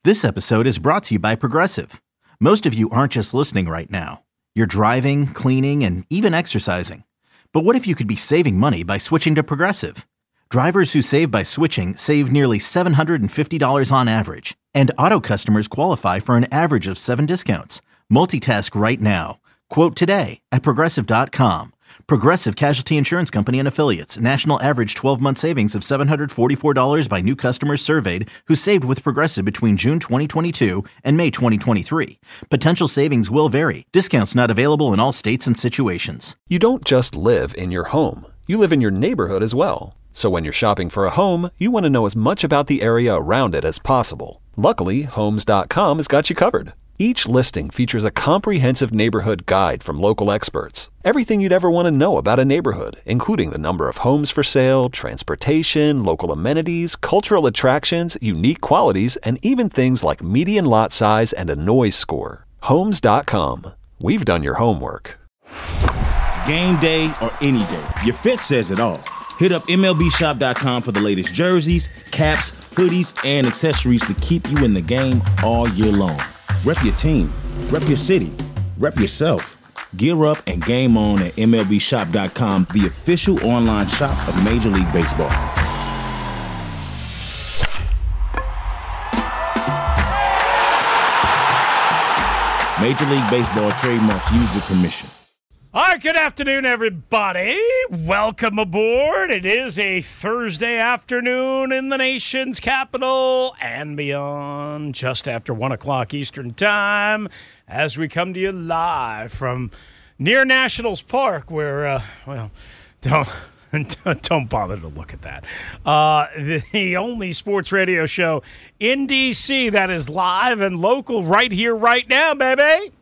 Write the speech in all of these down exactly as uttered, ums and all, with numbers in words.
This episode is brought to you by Progressive. Most of you aren't just listening right now. You're driving, cleaning, and even exercising. But what if you could be saving money by switching to Progressive? Drivers who save by switching save nearly seven hundred fifty dollars on average. And auto customers qualify for an average of seven discounts. Multitask right now. Quote today at Progressive dot com. Progressive Casualty Insurance Company and Affiliates. National average twelve-month savings of seven hundred forty-four dollars by new customers surveyed who saved with Progressive between June twenty twenty-two and May twenty twenty-three. Potential savings will vary. Discounts not available in all states and situations. You don't just live in your home. You live in your neighborhood as well. So when you're shopping for a home, you want to know as much about the area around it as possible. Luckily, Homes dot com has got you covered. Each listing features a comprehensive neighborhood guide from local experts. Everything you'd ever want to know about a neighborhood, including the number of homes for sale, transportation, local amenities, cultural attractions, unique qualities, and even things like median lot size and a noise score. Homes dot com. We've done your homework. Game day or any day, your fit says it all. Hit up M L B shop dot com for the latest jerseys, caps, hoodies, and accessories to keep you in the game all year long. Rep your team, rep your city, rep yourself. Gear up and game on at M L B shop dot com, the official online shop of Major League Baseball. Major League Baseball trademark used with permission. All right, good afternoon, everybody. Welcome aboard. It is a Thursday afternoon in the nation's capital and beyond, just after one o'clock Eastern Time, as we come to you live from near Nationals Park, where, uh, well, don't don't bother to look at that. Uh, the, the only sports radio show in D C that is live and local right here, right now, baby,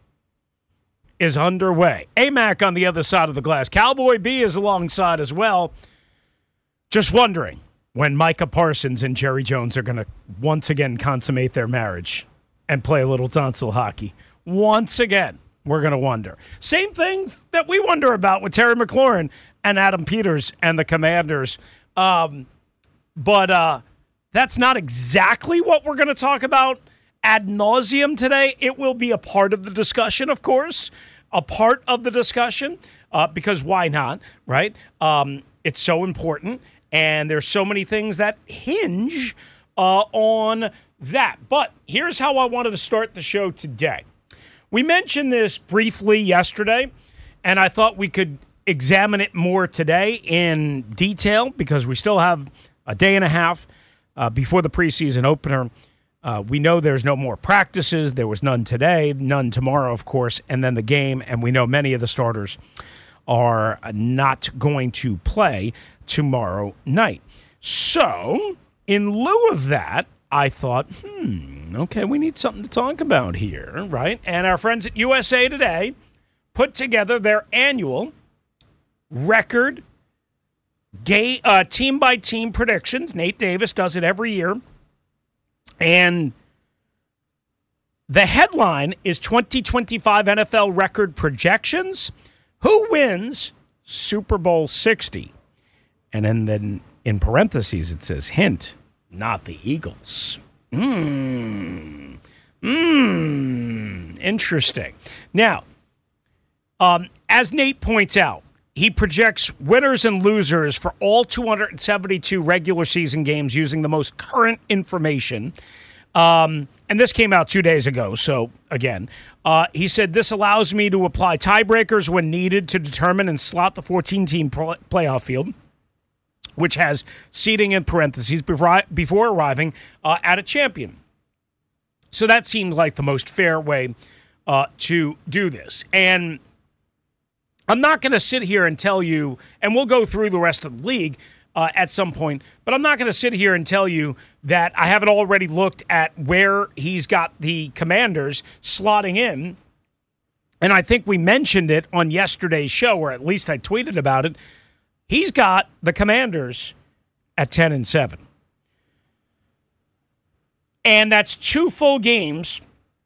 is underway. A Mac on the other side of the glass. Cowboy B is alongside as well. Just wondering when Micah Parsons and Jerry Jones are going to once again consummate their marriage and play a little tonsil hockey. Once again, we're going to wonder. Same thing that we wonder about with Terry McLaurin and Adam Peters and the Commanders. Um, but uh, that's not exactly what we're going to talk about ad nauseum today. It will be a part of the discussion, of course, a part of the discussion, uh, because why not, right? Um, it's so important, and there's so many things that hinge uh, on that. But here's how I wanted to start the show today. We mentioned this briefly yesterday, and I thought we could examine it more today in detail because we still have a day and a half uh, before the preseason opener. Uh, we know there's no more practices. There was none today, none tomorrow, of course, and then the game. And we know many of the starters are not going to play tomorrow night. So, in lieu of that, I thought, hmm, okay, we need something to talk about here, right? And our friends at U S A Today put together their annual record gay, uh, team-by-team predictions. Nate Davis does it every year. And the headline is twenty twenty-five N F L record projections. Who wins Super Bowl sixty? And then, then in parentheses it says, hint, not the Eagles. Mmm. Mmm. Interesting. Now, um, as Nate points out, he projects winners and losers for all two hundred seventy-two regular season games using the most current information. Um, and this came out two days ago. So, again, uh, he said, this allows me to apply tiebreakers when needed to determine and slot the fourteen-team play- playoff field, which has seeding in parentheses before, before arriving uh, at a champion. So that seems like the most fair way uh, to do this. And I'm not going to sit here and tell you, and we'll go through the rest of the league uh, at some point, but I'm not going to sit here and tell you that I haven't already looked at where he's got the Commanders slotting in. And I think we mentioned it on yesterday's show, or at least I tweeted about it. He's got the Commanders at ten and seven. And that's two full games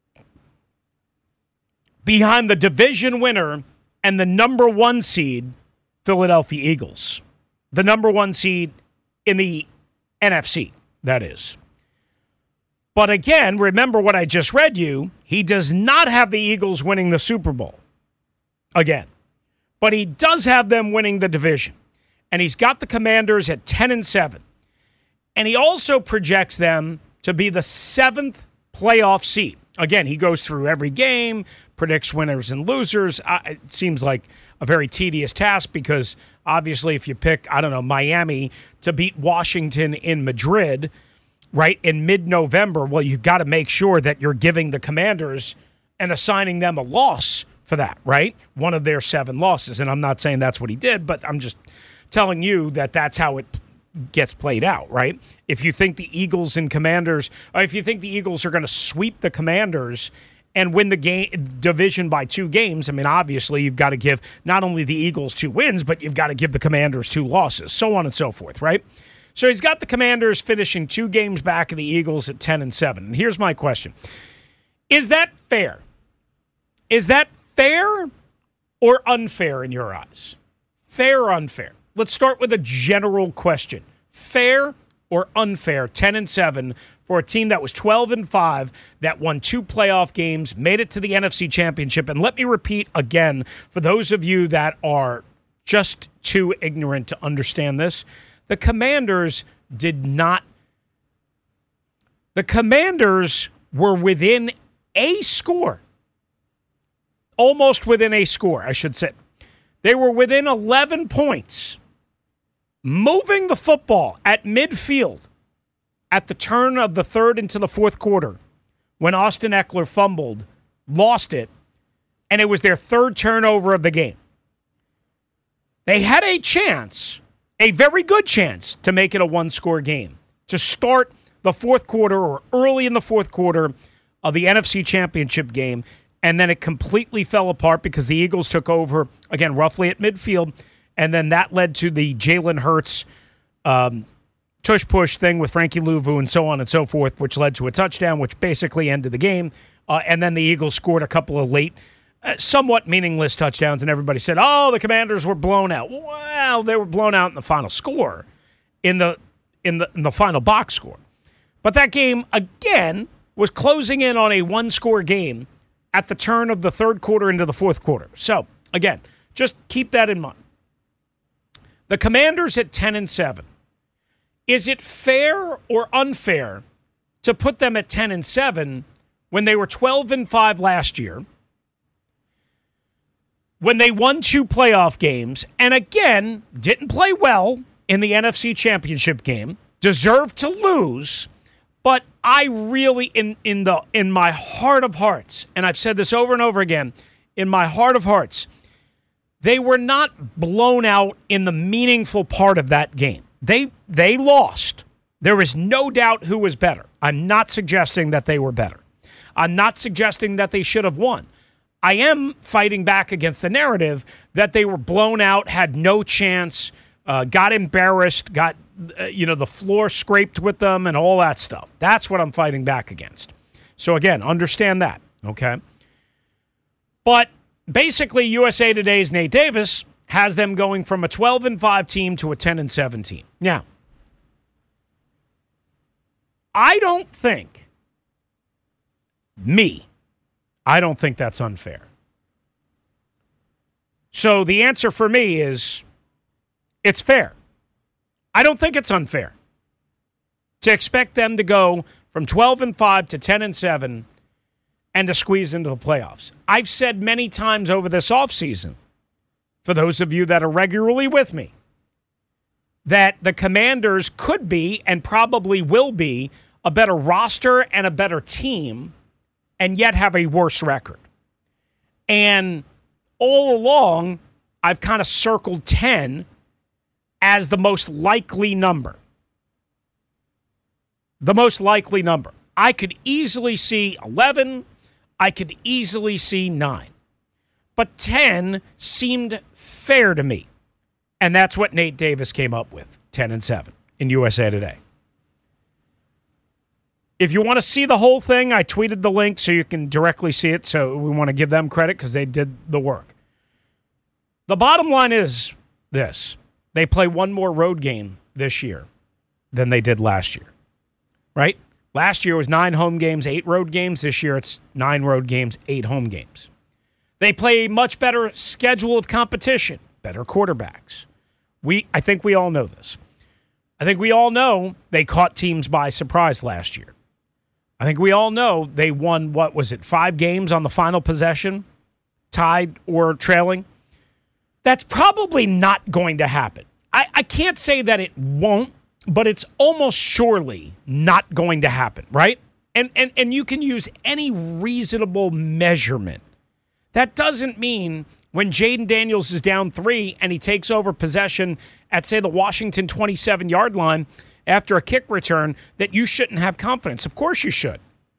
behind the division winner and the number one seed, Philadelphia Eagles. The number one seed in the N F C, that is. But again, remember what I just read you. He does not have the Eagles winning the Super Bowl. Again. But he does have them winning the division. And he's got the Commanders at ten and seven. And he also projects them to be the seventh playoff seed. Again, he goes through every game, predicts winners and losers. Uh, it seems like a very tedious task because obviously if you pick, I don't know, Miami to beat Washington in Madrid, right, in mid-November, well, you've got to make sure that you're giving the Commanders and assigning them a loss for that, right? One of their seven losses. And I'm not saying that's what he did, but I'm just telling you that that's how it gets played out, right? If you think the Eagles and Commanders, or if you think the Eagles are going to sweep the Commanders and win the game division by two games, I mean, obviously you've got to give not only the Eagles two wins, but you've got to give the Commanders two losses, so on and so forth, right? So he's got the Commanders finishing two games back of the Eagles at ten and seven. And here's my question. Is that fair? Is that fair or unfair in your eyes? Fair or unfair? Let's start with a general question. Fair or unfair, ten and seven for a team that was twelve and five, that won two playoff games, made it to the N F C Championship. And let me repeat again, for those of you that are just too ignorant to understand this, the Commanders did not. The Commanders were within a score. Almost within a score, I should say. They were within eleven points. Moving the football at midfield at the turn of the third into the fourth quarter when Austin Eckler fumbled, lost it, and it was their third turnover of the game. They had a chance, a very good chance, to make it a one-score game, to start the fourth quarter or early in the fourth quarter of the N F C Championship game, and then it completely fell apart because the Eagles took over, again, roughly at midfield. And then that led to the Jalen Hurts um, tush-push thing with Frankie Louvu and so on and so forth, which led to a touchdown, which basically ended the game. Uh, and then the Eagles scored a couple of late, uh, somewhat meaningless touchdowns, and everybody said, oh, the Commanders were blown out. Well, they were blown out in the final score, in the in the, in the final box score. But that game, again, was closing in on a one-score game at the turn of the third quarter into the fourth quarter. So, again, just keep that in mind. The Commanders at ten and seven. Is it fair or unfair to put them at ten and seven when they were twelve and five last year, when they won two playoff games, and again, didn't play well in the N F C Championship game, deserved to lose, but I really, in, in, the, in my heart of hearts, and I've said this over and over again, in my heart of hearts, they were not blown out in the meaningful part of that game. They they lost. There is no doubt who was better. I'm not suggesting that they were better. I'm not suggesting that they should have won. I am fighting back against the narrative that they were blown out, had no chance, uh, got embarrassed, got uh, you know the floor scraped with them, and all that stuff. That's what I'm fighting back against. So again, understand that, okay? But basically, U S A Today's Nate Davis has them going from a twelve and five team to a ten and seven team. Now, I don't think, me, I don't think that's unfair. So the answer for me is, it's fair. I don't think it's unfair to expect them to go from twelve and five to ten and seven and to squeeze into the playoffs. I've said many times over this offseason, for those of you that are regularly with me, that the Commanders could be and probably will be a better roster and a better team and yet have a worse record. And all along, I've kind of circled ten as the most likely number. The most likely number. I could easily see eleven. I could easily see nine. But ten seemed fair to me. And that's what Nate Davis came up with, ten and seven in U S A Today. If you want to see the whole thing, I tweeted the link so you can directly see it. So we want to give them credit because they did the work. The bottom line is this. They play one more road game this year than they did last year. Right? Last year was nine home games, eight road games. This year it's nine road games, eight home games. They play a much better schedule of competition, better quarterbacks. We, I think we all know this. I think we all know they caught teams by surprise last year. I think we all know they won, what was it, five games on the final possession, tied or trailing. That's probably not going to happen. I, I can't say that it won't, but it's almost surely not going to happen, right? And, and, and you can use any reasonable measurement. That doesn't mean when Jaden Daniels is down three and he takes over possession at, say, the Washington twenty-seven-yard line after a kick return that you shouldn't have confidence. Of course you should.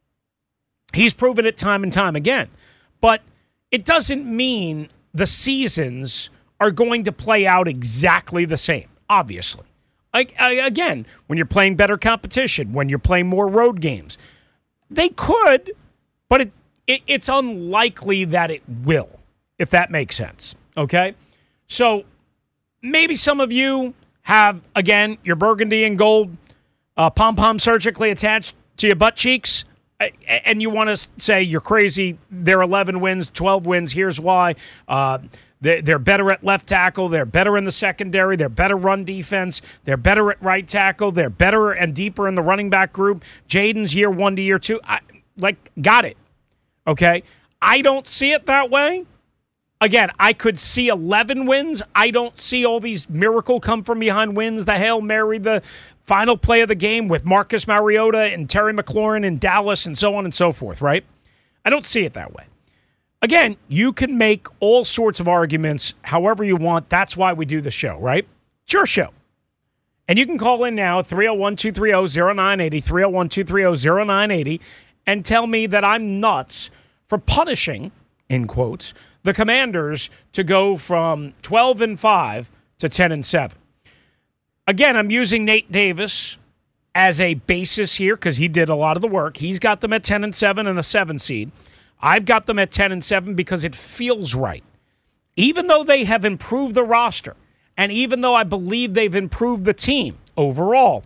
He's proven it time and time again. But it doesn't mean the seasons are going to play out exactly the same, obviously. Like, again, when you're playing better competition, when you're playing more road games, they could, but it It, it's unlikely that it will, if that makes sense, okay? So maybe some of you have, again, your burgundy and gold uh, pom-pom surgically attached to your butt cheeks, and you want to say you're crazy, they're eleven wins, twelve wins, here's why. Uh, they, they're better at left tackle, they're better in the secondary, they're better run defense, they're better at right tackle, they're better and deeper in the running back group. Jaden's year one to year two, I, like, got it. Okay, I don't see it that way. Again, I could see eleven wins. I don't see all these miracle come from behind wins, the Hail Mary, the final play of the game with Marcus Mariota and Terry McLaurin in Dallas and so on and so forth, right? I don't see it that way. Again, you can make all sorts of arguments however you want. That's why we do the show, right? It's your show. And you can call in now, three oh one, two three oh, oh nine eight oh, three oh one, two three oh, oh nine eight oh, and tell me that I'm nuts for punishing, in quotes, the Commanders to go from twelve and five to ten and seven. Again, I'm using Nate Davis as a basis here because he did a lot of the work. He's got them at ten and seven and a seven seed. I've got them at ten and seven because it feels right. Even though they have improved the roster, and even though I believe they've improved the team overall,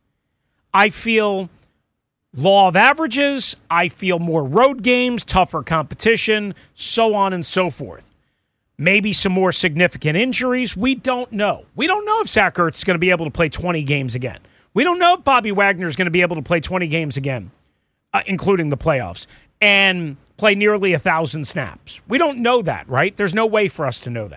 I feel law of averages, I feel more road games, tougher competition, so on and so forth. Maybe some more significant injuries. We don't know. We don't know if Zach Ertz is going to be able to play twenty games again. We don't know if Bobby Wagner is going to be able to play twenty games again, uh, including the playoffs, and play nearly one thousand snaps. We don't know that, right? There's no way for us to know that.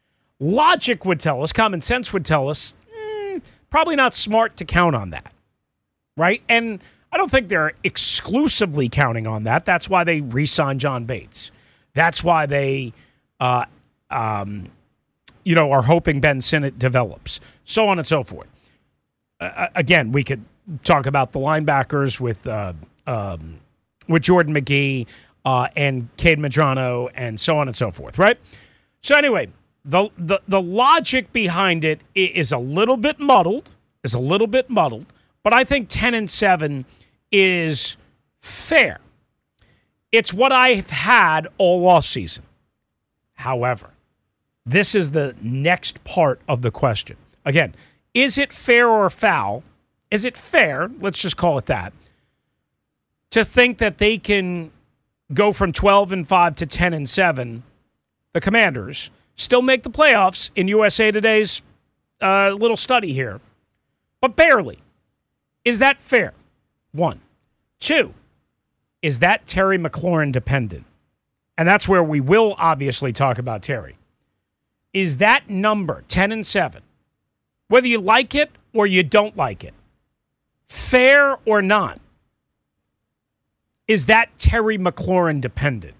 Logic would tell us, common sense would tell us, mm, probably not smart to count on that, right? And I don't think they're exclusively counting on that. That's why they re-signed John Bates. That's why they, uh, um, you know, are hoping Ben Sinnott develops, so on and so forth. Uh, again, we could talk about the linebackers with uh, um, with Jordan McGee uh, and Cade Medrano and so on and so forth, right? So anyway, the, the the logic behind it is a little bit muddled, is a little bit muddled, but I think ten and seven is fair. It's what I've had all offseason. However, this is the next part of the question. Again, is it fair or foul? Is it fair, let's just call it that, to think that they can go from twelve and five to ten and seven, the Commanders, still make the playoffs in U S A Today's uh, little study here, but barely. Is that fair? One. Two, is that Terry McLaurin dependent? And that's where we will obviously talk about Terry. Is that number, ten and seven, whether you like it or you don't like it, fair or not, is that Terry McLaurin dependent?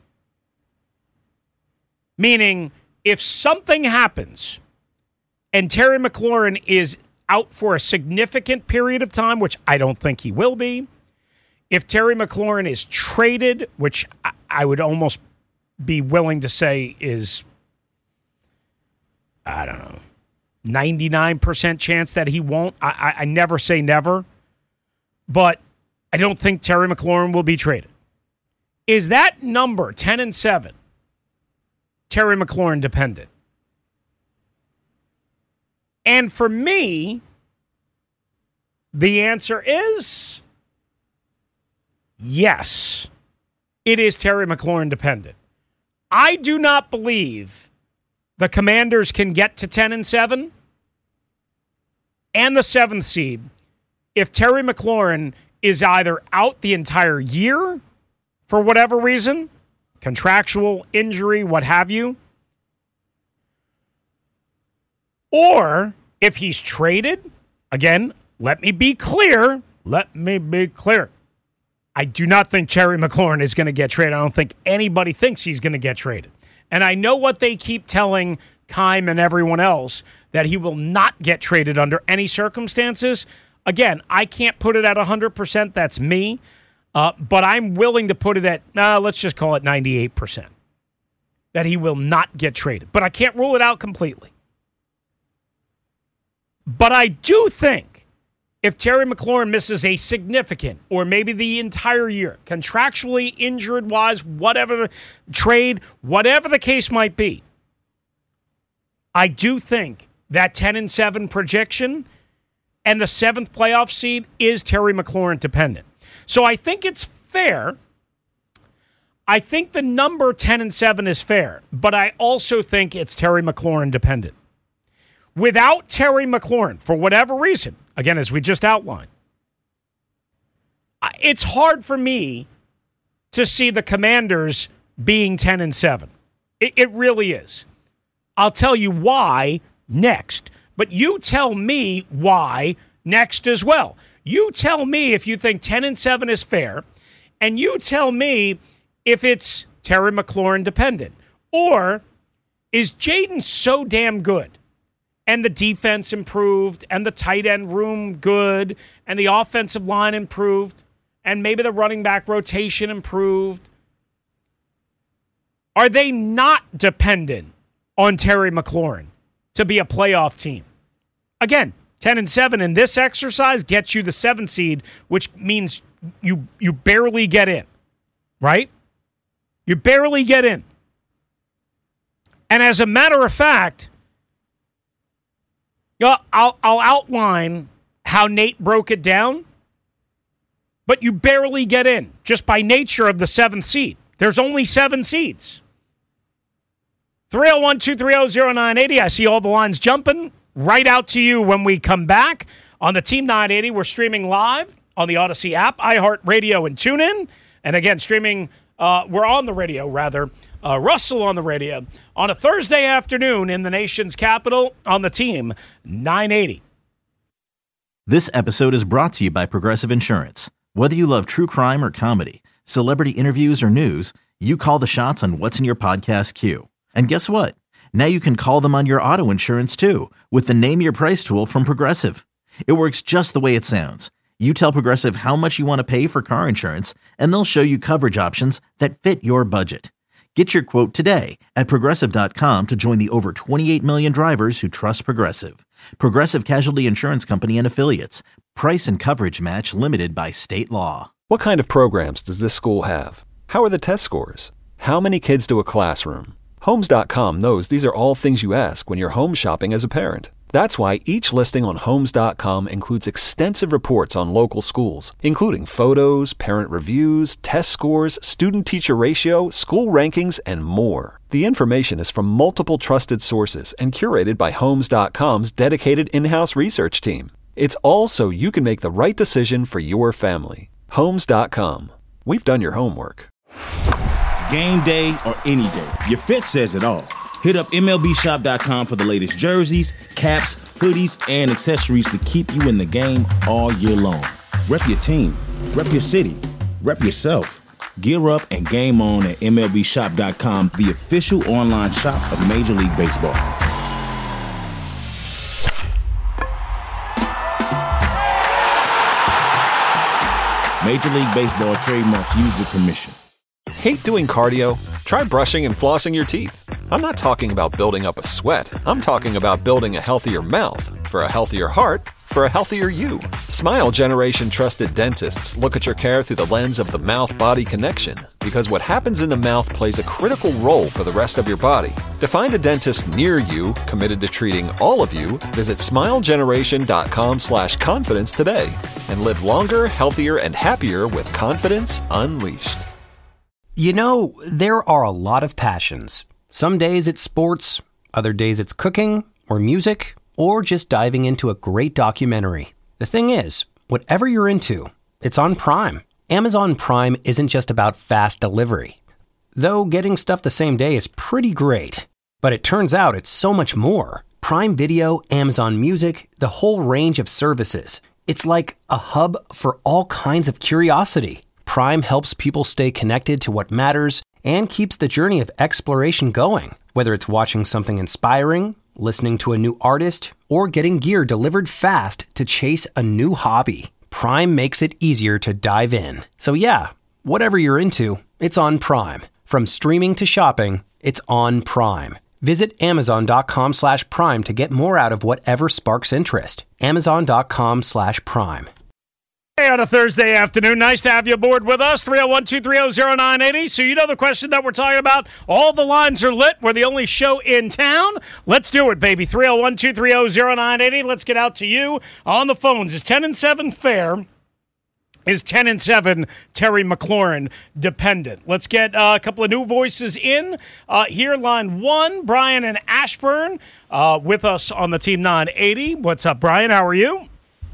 Meaning, if something happens and Terry McLaurin is out for a significant period of time, which I don't think he will be, if Terry McLaurin is traded, which I, I would almost be willing to say is, I don't know, ninety-nine percent chance that he won't. I, I, I never say never, but I don't think Terry McLaurin will be traded. Is that number, ten and seven, Terry McLaurin dependent? And for me, the answer is yes, it is Terry McLaurin dependent. I do not believe the Commanders can get to ten and seven and the seventh seed if Terry McLaurin is either out the entire year for whatever reason, contractual, injury, what have you, or if he's traded. Again, let me be clear. Let me be clear. I do not think Terry McLaurin is going to get traded. I don't think anybody thinks he's going to get traded. And I know what they keep telling Keim and everyone else, that he will not get traded under any circumstances. Again, I can't put it at one hundred percent. That's me. Uh, but I'm willing to put it at, uh, let's just call it ninety-eight percent, that he will not get traded. But I can't rule it out completely. But I do think if Terry McLaurin misses a significant, or maybe the entire year, contractually, injured-wise, whatever the trade, whatever the case might be, I do think that ten and seven projection and the seventh playoff seed is Terry McLaurin dependent. So I think it's fair. I think the number ten and seven is fair, but I also think it's Terry McLaurin dependent. Without Terry McLaurin, for whatever reason, again, as we just outlined, it's hard for me to see the Commanders being ten and seven. It, it really is. I'll tell you why next, but you tell me why next as well. You tell me if you think ten and seven is fair, and you tell me if it's Terry McLaurin dependent. Or is Jaden so damn good, and the defense improved, and the tight end room good, and the offensive line improved, and maybe the running back rotation improved? Are they not dependent on Terry McLaurin to be a playoff team? Again, ten and seven in this exercise gets you the seventh seed, which means you you barely get in, right? You barely get in. And as a matter of fact, I'll, I'll outline how Nate broke it down, but you barely get in just by nature of the seventh seed. There's only seven seeds. three oh one, two three oh, oh nine eight oh. I see all the lines jumping. Right out to you when we come back on the Team nine eighty. We're streaming live on the Odyssey app, iHeartRadio, and TuneIn. And again, streaming, uh, we're on the radio, rather. Uh, Russell on the radio on a Thursday afternoon in the nation's capital on the Team nine eighty. This episode is brought to you by Progressive Insurance. Whether you love true crime or comedy, celebrity interviews or news, you call the shots on what's in your podcast queue. And guess what? Now you can call them on your auto insurance too with the Name Your Price tool from Progressive. It works just the way it sounds. You tell Progressive how much you want to pay for car insurance, and they'll show you coverage options that fit your budget. Get your quote today at Progressive dot com to join the over twenty-eight million drivers who trust Progressive. Progressive Casualty Insurance Company and Affiliates. Price and coverage match limited by state law. What kind of programs does this school have? How are the test scores? How many kids do a classroom? Homes dot com knows these are all things you ask when you're home shopping as a parent. That's why each listing on Homes dot com includes extensive reports on local schools, including photos, parent reviews, test scores, student-teacher ratio, school rankings, and more. The information is from multiple trusted sources and curated by Homes dot com's dedicated in-house research team. It's all so you can make the right decision for your family. Homes dot com. We've done your homework. Game day or any day, your fit says it all. Hit up M L B shop dot com for the latest jerseys, caps, hoodies, and accessories to keep you in the game all year long. Rep your team, rep your city, rep yourself. Gear up and game on at M L B shop dot com, the official online shop of Major League Baseball. Major League Baseball trademark used with permission. Hate doing cardio? Try brushing and flossing your teeth. I'm not talking about building up a sweat. I'm talking about building a healthier mouth for a healthier heart for a healthier you. Smile Generation trusted dentists look at your care through the lens of the mouth-body connection. because what happens in the mouth plays a critical role for the rest of your body. To find a dentist near you committed to treating all of you, visit smilegeneration.com slash confidence today and live longer, healthier, and happier with confidence unleashed. You know, there are a lot of passions. Some days it's sports, other days it's cooking or music, or just diving into a great documentary. The thing is, whatever you're into, it's on Prime. Amazon Prime isn't just about fast delivery. Though getting stuff the same day is pretty great. But it turns out it's so much more. Prime Video, Amazon Music, the whole range of services. It's like a hub for all kinds of curiosity. Prime helps people stay connected to what matters and keeps the journey of exploration going. Whether it's watching something inspiring, listening to a new artist, or getting gear delivered fast to chase a new hobby, Prime makes it easier to dive in. So yeah, whatever you're into, it's on Prime. From streaming to shopping, it's on Prime. Visit amazon.com slash prime to get more out of whatever sparks interest. Amazon.com slash prime. Hey, on a Thursday afternoon, nice to have you aboard with us, three oh one, two three oh, oh nine eight oh. So you know the question that we're talking about. All the lines are lit. We're the only show in town. Let's do it, baby. three oh one, two three oh, oh nine eight oh. Let's get out to you on the phones. Is ten and seven fair? Is ten and seven Terry McLaurin dependent? Let's get uh, a couple of new voices in. Uh, here, line one, Brian and Ashburn uh, with us on the Team nine eighty. What's up, Brian? How are you?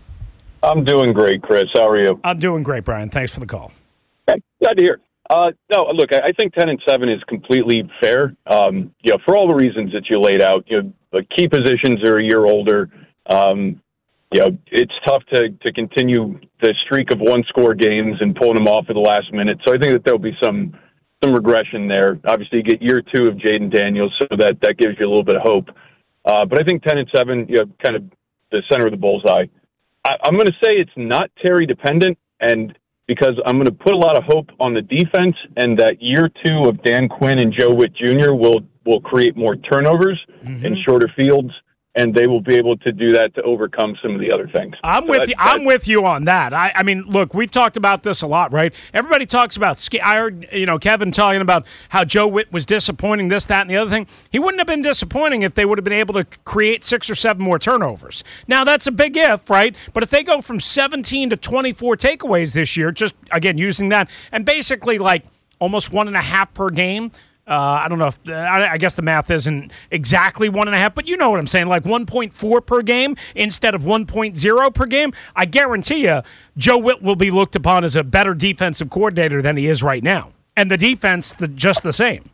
I'm doing great, Chris. How are you? I'm doing great, Brian. Thanks for the call. Okay, glad to hear. Uh, no, look, I think ten and seven is completely fair. Um, you know, for all the reasons that you laid out. You know, the key positions are a year older. Um, you know, it's tough to, to continue the streak of one-score games and pulling them off at the last minute. So I think that there'll be some some regression there. Obviously, you get year two of Jaden Daniels, so that, that gives you a little bit of hope. Uh, but I think ten and seven, you know, kind of the center of the bullseye. I, I'm going to say it's not Terry dependent, and because I'm going to put a lot of hope on the defense, and that year two of Dan Quinn and Joe Witt Junior will will create more turnovers mm-hmm. and shorter fields, and they will be able to do that to overcome some of the other things. I'm so with you. I'm with you on that. I, I mean, look, we've talked about this a lot, right? Everybody talks about. I heard, you know, Kevin talking about how Joe Witt was disappointing, this, that, and the other thing. He wouldn't have been disappointing if they would have been able to create six or seven more turnovers. Now, that's a big if, right? But if they go from seventeen to twenty-four takeaways this year, just again using that, and basically like almost one and a half per game. Uh, I don't know if uh, I, I guess the math isn't exactly one and a half, but you know what I'm saying, like one point four per game instead of one point oh per game. I guarantee you, Joe Witt will be looked upon as a better defensive coordinator than he is right now, and the defense the, just the same.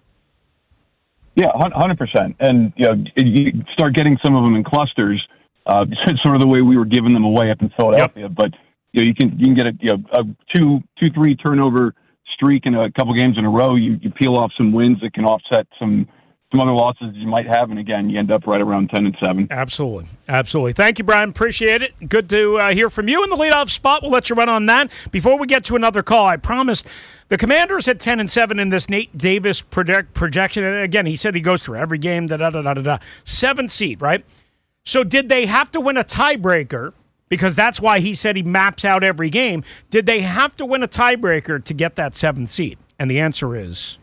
Yeah, one hundred percent. And you know, you start getting some of them in clusters, uh, sort of the way we were giving them away up in Philadelphia. Yep. But you know, you can you can get a, you know, a two two three turnover streak in a couple games in a row. You, you peel off some wins that can offset some some other losses you might have, and again, you end up right around ten and seven. Absolutely, absolutely. Thank you, Brian. Appreciate it. Good to uh, hear from you in the leadoff spot. We'll let you run on that. Before we get to another call, I promised the Commanders at ten and seven in this Nate Davis project, projection. And again, he said he goes through every game. Da da da da da. Seven seed, right? So, did they have to win a tiebreaker? Because that's why he said he maps out every game. Did they have to win a tiebreaker to get that seventh seed? And the answer is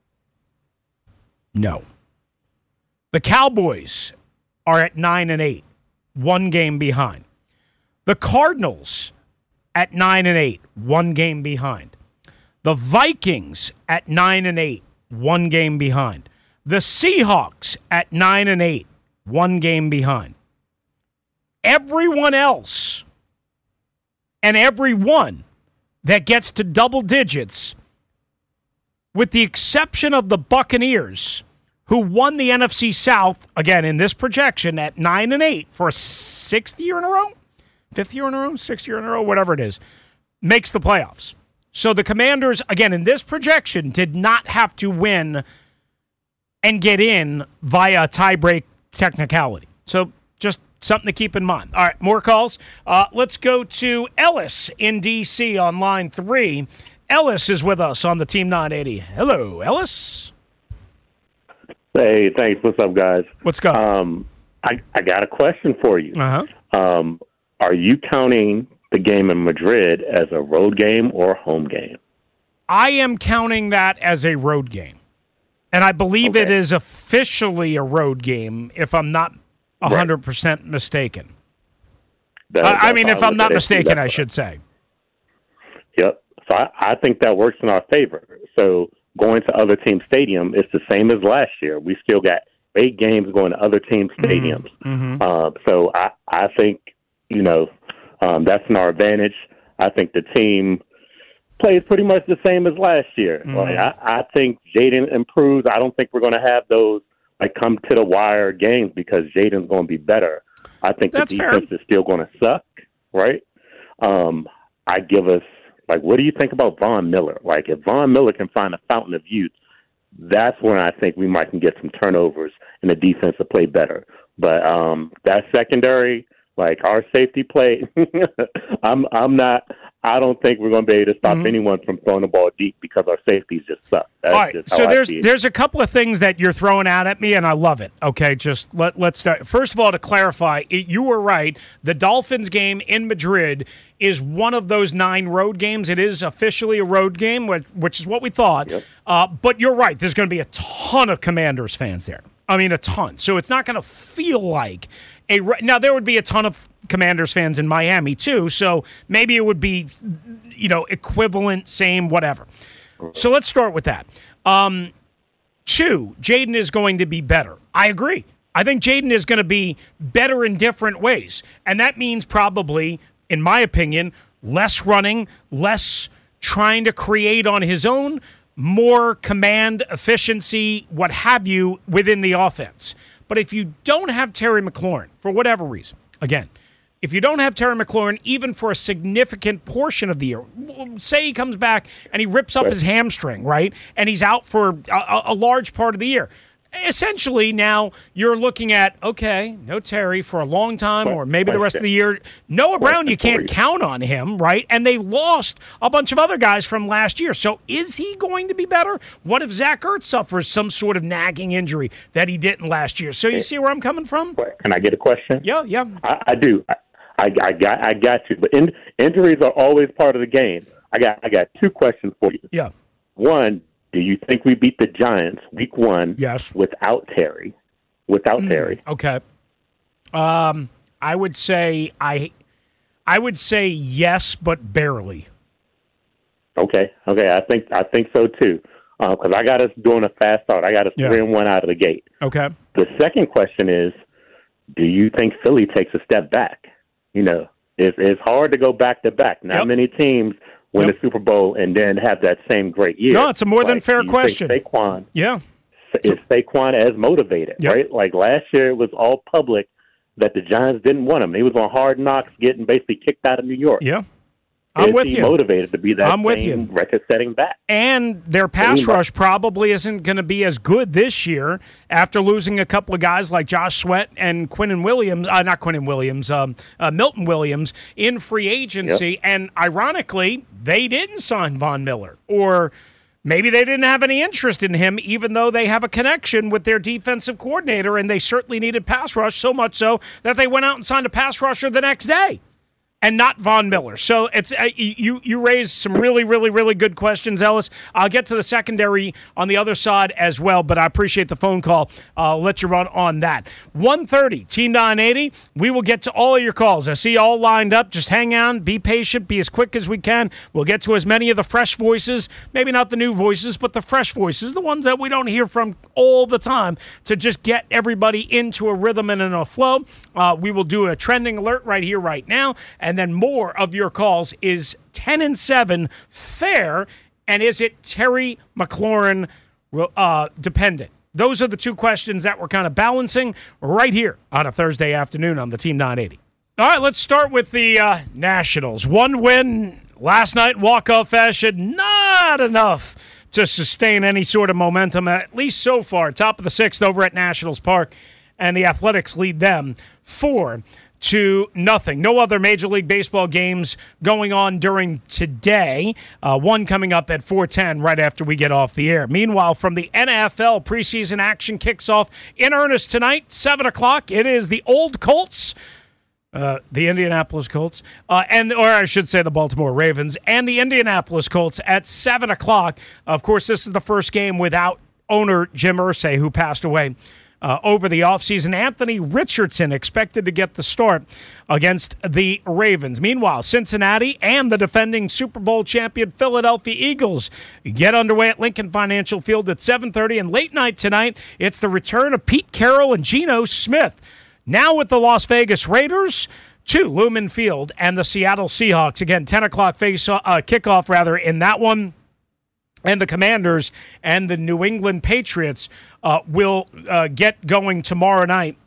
no. The Cowboys are at nine and eight, one game behind. The Cardinals at nine and eight, one game behind. The Vikings at nine and eight, one game behind. The Seahawks at nine and eight, one game behind. Everyone else and everyone that gets to double digits, with the exception of the Buccaneers, who won the N F C South, again, in this projection at nine and eight for a sixth year in a row, fifth year in a row, sixth year in a row, whatever it is, makes the playoffs. So the Commanders, again, in this projection, did not have to win and get in via tiebreak technicality. So just something to keep in mind. All right, more calls. Uh, let's go to Ellis in D C on line three. Ellis is with us on the Team nine eighty. Hello, Ellis. Hey, thanks. What's up, guys? What's going on? Um, I, I got a question for you. Uh-huh. Um, are you counting the game in Madrid as a road game or a home game? I am counting that as a road game. And I believe Okay. it is officially a road game, if I'm not one hundred percent right. mistaken. That, I, I mean, if I'm not mistaken, I I should say. Yep. So I, I think that works in our favor. So going to other team stadium, it's the same as last year. We still got eight games going to other team stadiums. Mm-hmm. Uh, so I, I think, you know, um, that's in our advantage. I think the team plays pretty much the same as last year. Mm-hmm. Like, I, I think Jaden improves. I don't think we're going to have those like come to the wire games because Jaden's going to be better. I think That's the defense fair. is still going to suck, right? Um, I give us, like, what do you think about Von Miller? Like, if Von Miller can find a fountain of youth, that's when I think we might can get some turnovers and the defense to play better. But um, that secondary, like our safety play, I'm I'm not. I don't think we're going to be able to stop Mm-hmm. anyone from throwing the ball deep because our safeties just suck. That's All right, just how so I there's see it. there's a couple of things that you're throwing out at me, and I love it. Okay, just let let's start. First of all, to clarify, it, you were right. The Dolphins game in Madrid is one of those nine road games. It is officially a road game, which, which is what we thought. Yep. Uh, but you're right. There's going to be a ton of Commanders fans there. I mean, a ton. So it's not going to feel like a – now, there would be a ton of Commanders fans in Miami, too, so maybe it would be, you know, equivalent, same, whatever. So let's start with that. Um, two, Jaden is going to be better. I agree. I think Jaden is going to be better in different ways, and that means probably, in my opinion, less running, less trying to create on his own, more command, efficiency, what have you, within the offense. But if you don't have Terry McLaurin, for whatever reason, again, if you don't have Terry McLaurin, even for a significant portion of the year, say he comes back and he rips up Right. his hamstring, right, and he's out for a, a large part of the year, essentially now you're looking at, okay, no Terry for a long time or maybe the rest of the year. Noah Brown, you can't count on him, right? And they lost a bunch of other guys from last year. So is he going to be better? What if Zach Ertz suffers some sort of nagging injury that he didn't last year? So you see where I'm coming from? Can I get a question? Yeah, yeah. I, I do. I, I, I got I got you. But in, injuries are always part of the game. I got I got two questions for you. Yeah. One, do you think we beat the Giants week one Yes. without Terry? Without Mm, Terry. Okay. Um, I would say I I would say yes, but barely. Okay. Okay. I think I think so too. Because I got us doing a fast start. I got us Yeah. three and one out of the gate. Okay. The second question is, do you think Philly takes a step back? You know, it's it's hard to go back to back. Not Yep. many teams win Yep. a Super Bowl and then have that same great year. No, it's a more than Like, fair do you think question. Saquon Yeah. is Saquon as motivated, Yep. right? Like last year, it was all public that the Giants didn't want him. He was on Hard Knocks, getting basically kicked out of New York. Yeah. I'm is with he you. motivated to be that I'm with same you. record-setting back? And their pass Anyway. rush probably isn't going to be as good this year after losing a couple of guys like Josh Sweat and Quinnen Williams, uh, not Quinnen Williams, um, uh, Milton Williams in free agency. Yep. And ironically, they didn't sign Von Miller, or maybe they didn't have any interest in him, even though they have a connection with their defensive coordinator, and they certainly needed pass rush, so much so that they went out and signed a pass rusher the next day. And not Von Miller. So it's uh, you. You raised some really, really, really good questions, Ellis. I'll get to the secondary on the other side as well, but I appreciate the phone call. I'll let you run on that. one thirty, T nine eighty. We will get to all of your calls. I see you all lined up. Just hang on, be patient, be as quick as we can. We'll get to as many of the fresh voices, maybe not the new voices, but the fresh voices, the ones that we don't hear from all the time, to just get everybody into a rhythm and in a flow. Uh, we will do a trending alert right here, right now. And then more of your calls. Is ten and seven fair? And is it Terry McLaurin uh, dependent? Those are the two questions that we're kind of balancing right here on a Thursday afternoon on the Team nine eighty. All right, let's start with the uh, Nationals. One win last night, walk-off fashion, not enough to sustain any sort of momentum, at least so far. Top of the sixth over at Nationals Park, and the Athletics lead them four to nothing. No other Major League Baseball games going on during today. Uh, one coming up at four ten right after we get off the air. Meanwhile, from the N F L, preseason action kicks off in earnest tonight, seven o'clock. It is the old Colts Uh, the Indianapolis Colts, uh, and or I should say the Baltimore Ravens, and the Indianapolis Colts at seven o'clock. Of course, this is the first game without owner Jim Irsay, who passed away uh, over the offseason. Anthony Richardson expected to get the start against the Ravens. Meanwhile, Cincinnati and the defending Super Bowl champion Philadelphia Eagles get underway at Lincoln Financial Field at seven thirty, and late night tonight, it's the return of Pete Carroll and Geno Smith. Now with the Las Vegas Raiders to Lumen Field and the Seattle Seahawks. Again, ten o'clock face uh, kickoff, rather, in that one. And the Commanders and the New England Patriots uh, will uh, get going tomorrow night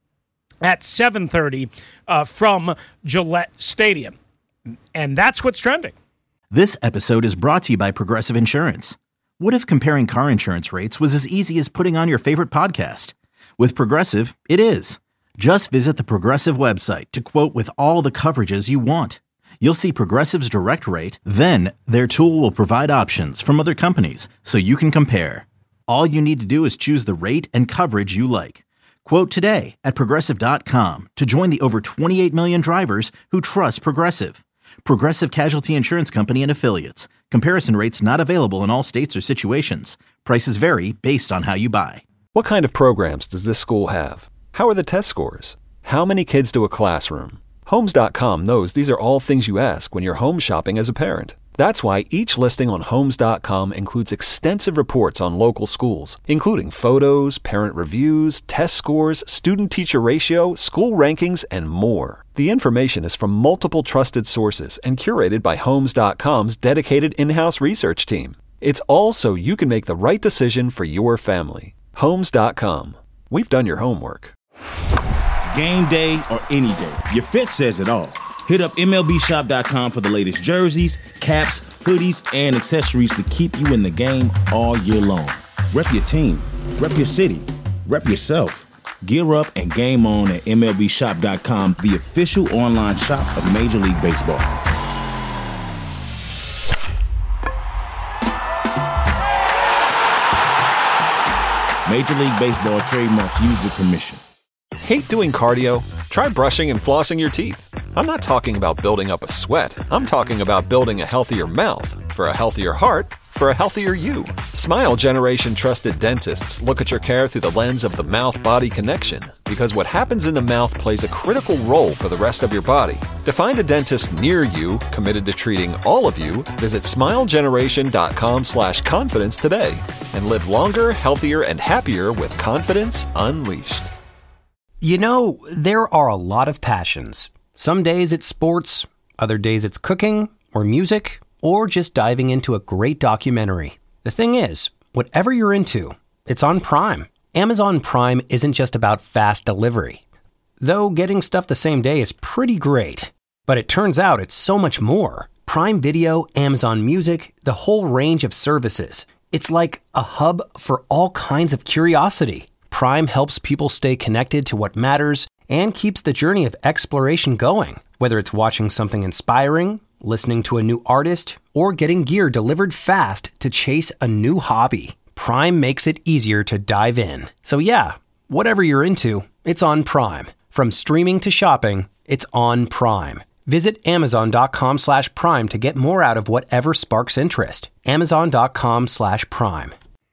at seven thirty uh, from Gillette Stadium. And that's what's trending. This episode is brought to you by Progressive Insurance. What if comparing car insurance rates was as easy as putting on your favorite podcast? With Progressive, it is. Just visit the Progressive website to quote with all the coverages you want. You'll see Progressive's direct rate, then their tool will provide options from other companies so you can compare. All you need to do is choose the rate and coverage you like. Quote today at Progressive dot com to join the over twenty-eight million drivers who trust Progressive. Progressive Casualty Insurance Company and Affiliates. Comparison rates not available in all states or situations. Prices vary based on how you buy. What kind of programs does this school have? How are the test scores? How many kids do a classroom? Homes dot com knows these are all things you ask when you're home shopping as a parent. That's why each listing on Homes dot com includes extensive reports on local schools, including photos, parent reviews, test scores, student-teacher ratio, school rankings, and more. The information is from multiple trusted sources and curated by Homes dot com's dedicated in-house research team. It's all so you can make the right decision for your family. Homes dot com. We've done your homework. Game day or any day, your fit says it all. Hit up M L B shop dot com for the latest jerseys, caps, hoodies, and accessories to keep you in the game all year long. Rep your team, rep your city, rep yourself. Gear up and game on at M L B shop dot com, the official online shop of Major League Baseball. Major League Baseball trademark used with permission. Hate doing cardio? Try brushing and flossing your teeth. I'm not talking about building up a sweat. I'm talking about building a healthier mouth for a healthier heart for a healthier you. Smile Generation trusted dentists look at your care through the lens of the mouth-body connection, because what happens in the mouth plays a critical role for the rest of your body. To find a dentist near you committed to treating all of you, visit smile generation dot com slash confidence today and live longer, healthier, and happier with confidence unleashed. You know, there are a lot of passions. Some days it's sports, other days it's cooking or music, or just diving into a great documentary. The thing is, whatever you're into, it's on Prime. Amazon Prime isn't just about fast delivery. Though getting stuff the same day is pretty great. But it turns out it's so much more. Prime Video, Amazon Music, the whole range of services. It's like a hub for all kinds of curiosity. Prime helps people stay connected to what matters and keeps the journey of exploration going. Whether it's watching something inspiring, listening to a new artist, or getting gear delivered fast to chase a new hobby, Prime makes it easier to dive in. So yeah, whatever you're into, it's on Prime. From streaming to shopping, it's on Prime. Visit amazon dot com slash prime to get more out of whatever sparks interest. amazon dot com slash prime.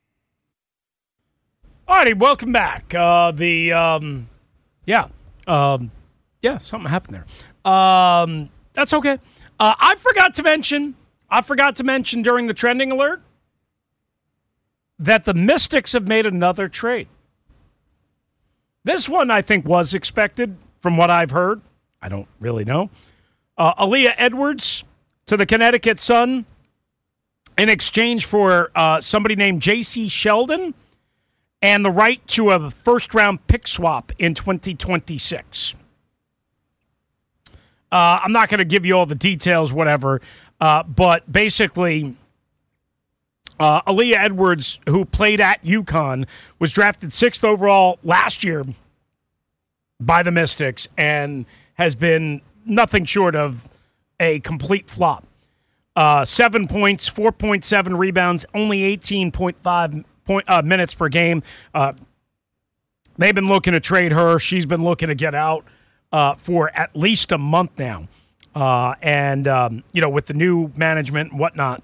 All righty, welcome back. Uh, the, um, yeah, um, yeah, something happened there. Um, that's okay. Uh, I forgot to mention, I forgot to mention during the trending alert that the Mystics have made another trade. This one, I think, was expected from what I've heard. I don't really know. Uh, Aaliyah Edwards to the Connecticut Sun in exchange for uh, somebody named J C Sheldon and the right to a first-round pick swap in twenty twenty-six. Uh, I'm not going to give you all the details, whatever, uh, but basically, uh, Aaliyah Edwards, who played at UConn, was drafted sixth overall last year by the Mystics and has been nothing short of a complete flop. Uh, seven points, four point seven rebounds, only eighteen point five point, uh, minutes per game. Uh, they've been looking to trade her. She's been looking to get out. uh, for at least a month now. Uh, and, um, you know, with the new management and whatnot,